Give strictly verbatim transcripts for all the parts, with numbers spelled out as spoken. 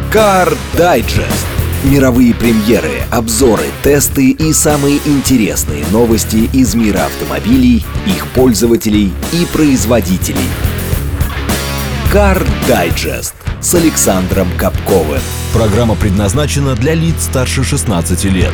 Car Digest. Мировые премьеры, обзоры, тесты и самые интересные новости из мира автомобилей, их пользователей и производителей. Car Digest с Александром Капковым. Программа предназначена для лиц старше шестнадцати лет.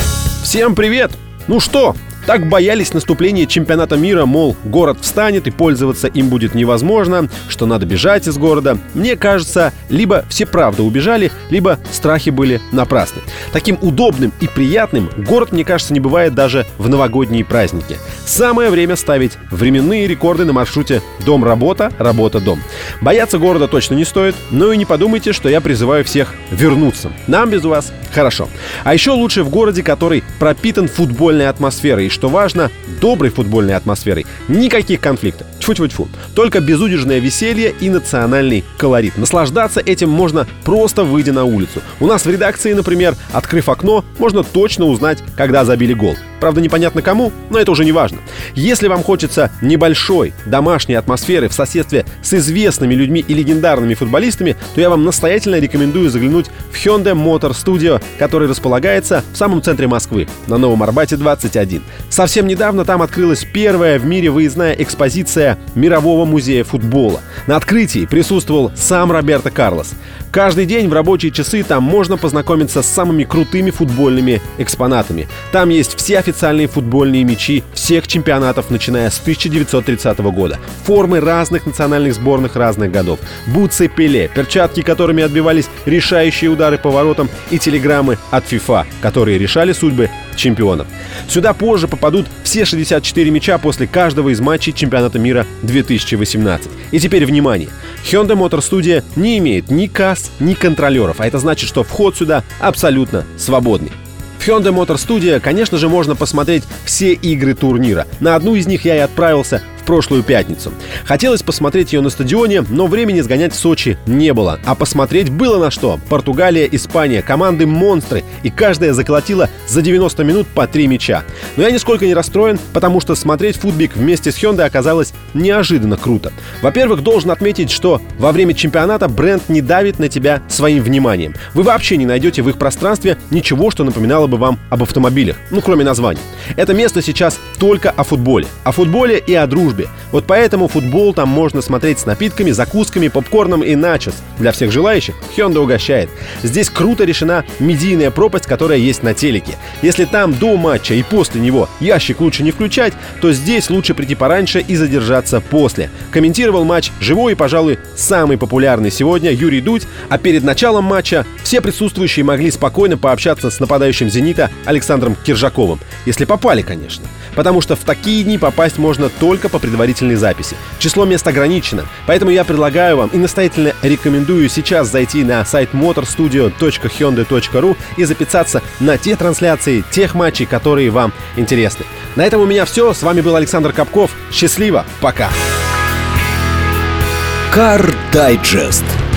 Всем привет! Ну что, так боялись наступления чемпионата мира, мол, город встанет и пользоваться им будет невозможно, что надо бежать из города. Мне кажется, либо все правда убежали, либо страхи были напрасны. Таким удобным и приятным город, мне кажется, не бывает даже в новогодние праздники. Самое время ставить временные рекорды на маршруте дом-работа, работа-дом. Бояться города точно не стоит, но и не подумайте, что я призываю всех вернуться. Нам без вас хорошо. А еще лучше в городе, который пропитан футбольной атмосферой. И что важно, доброй футбольной атмосферой. Никаких конфликтов. Тьфу-тьфу-тьфу. Только безудержное веселье и национальный колорит. Наслаждаться этим можно просто выйдя на улицу. У нас в редакции, например, открыв окно, можно точно узнать, когда забили гол. Правда, непонятно кому, но это уже не важно. Если вам хочется небольшой домашней атмосферы в соседстве с известными людьми и легендарными футболистами, то я вам настоятельно рекомендую заглянуть в Hyundai Motor Studio, который располагается в самом центре Москвы, на Новом Арбате двадцать один. Совсем недавно там открылась первая в мире выездная экспозиция Мирового музея футбола. На открытии присутствовал сам Роберто Карлос. Каждый день в рабочие часы там можно познакомиться с самыми крутыми футбольными экспонатами. Там есть все официальные футбольные мячи всех чемпионатов, начиная с тысяча девятьсот тридцатого года. Формы разных национальных сборных разных годов. Бутсы Пеле, перчатки, которыми отбивались решающие удары по воротам, и телеграммы от FIFA, которые решали судьбы чемпионов. Сюда позже попадут все шестьдесят четыре мяча после каждого из матчей чемпионата мира две тысячи восемнадцать. И теперь внимание! Hyundai Motor Studio не имеет ни касс, ни контролеров, а это значит, что вход сюда абсолютно свободный. В Hyundai Motor Studio, конечно же, можно посмотреть все игры турнира. На одну из них я и отправился в прошлую пятницу. Хотелось посмотреть ее на стадионе, но времени сгонять в Сочи не было. А посмотреть было на что. Португалия, Испания, команды монстры, и каждая заколотила за девяносто минут по три мяча. Но я нисколько не расстроен, потому что смотреть футбик вместе с Hyundai оказалось неожиданно круто. Во-первых, должен отметить, что во время чемпионата бренд не давит на тебя своим вниманием. Вы вообще не найдете в их пространстве ничего, что напоминало бы вам об автомобилях, ну кроме названий. Это место сейчас только о футболе. О футболе и о дружбе. Вот поэтому футбол там можно смотреть с напитками, закусками, попкорном и начос. Для всех желающих Hyundai угощает. Здесь круто решена медийная пропасть, которая есть на телеке. Если там до матча и после него ящик лучше не включать, то здесь лучше прийти пораньше и задержаться после. Комментировал матч живой и, пожалуй, самый популярный сегодня Юрий Дудь, а перед началом матча все присутствующие могли спокойно пообщаться с нападающим «Зенита» Александром Киржаковым. Если попали, конечно. Потому что в такие дни попасть можно только по предварительной записи. Число мест ограничено, поэтому я предлагаю вам и настоятельно рекомендую сейчас зайти на сайт motorstudio точка hyundai точка ру и записаться на те трансляции тех матчей, которые вам интересны. На этом у меня все. С вами был Александр Капков. Счастливо. Пока. Car Digest.